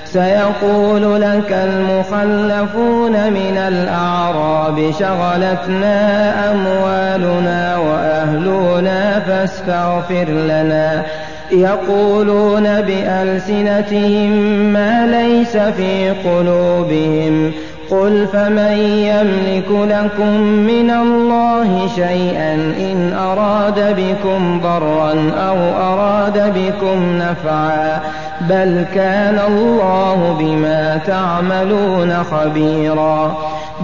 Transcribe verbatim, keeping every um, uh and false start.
سيقول لك المخلفون من الأعراب شغلتنا أموالنا وأهلنا فاستغفر لنا يقولون بألسنتهم ما ليس في قلوبهم قل فمن يملك لكم من الله شيئا إن أراد بكم ضرا أو أراد بكم نفعا بل كان الله بما تعملون خبيرا